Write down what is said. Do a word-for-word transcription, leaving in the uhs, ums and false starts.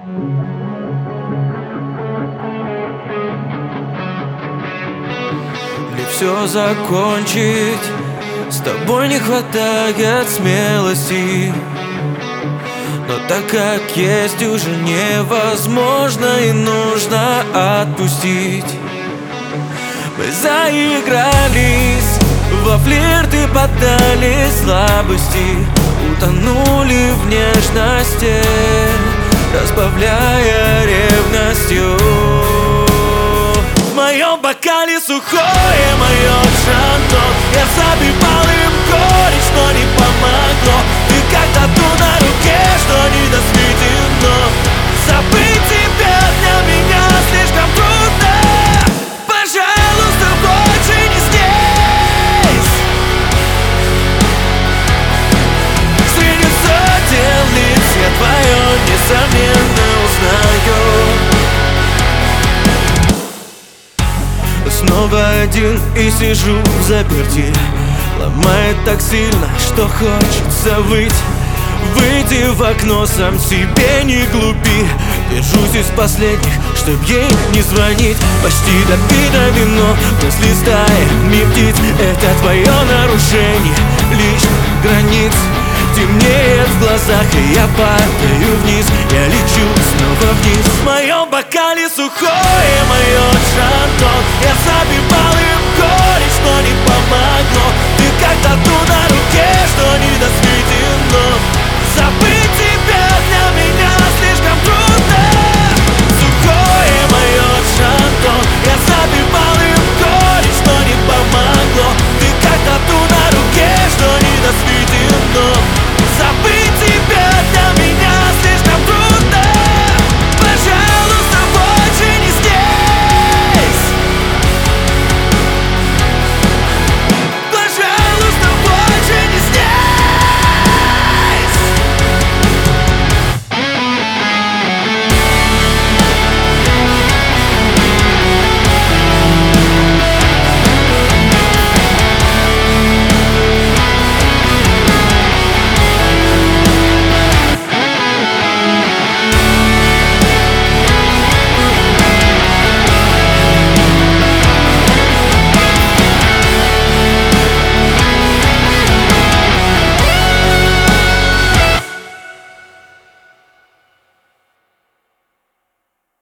Мне все закончить, с тобой не хватает смелости. Но так как есть, уже невозможно и нужно отпустить. Мы заигрались, во флирты поддались слабости, утонули в нежности, разбавляя ревностью. В моем бокале сухое мое шандо, я забивал им горечь, но не помогло. Ты как тату на руке, что не досветено. Забыть тебя для меня слишком трудно. Пожалуйста, больше не здесь. Среди сотен лиц я твое несомненно узнаю. Снова один и сижу взаперти. Ломает так сильно, что хочется выть. Выйди в окно, сам себе не глупи. Держусь из последних, чтоб ей не звонить. Почти допито вино, мысли стаями птиц. Это твое нарушение личных границ. Темнеет в глазах, и я падаю вниз. Я лечу снова вниз. В моем бокале сухое мое шандо, я забивал им горечь, но не помог.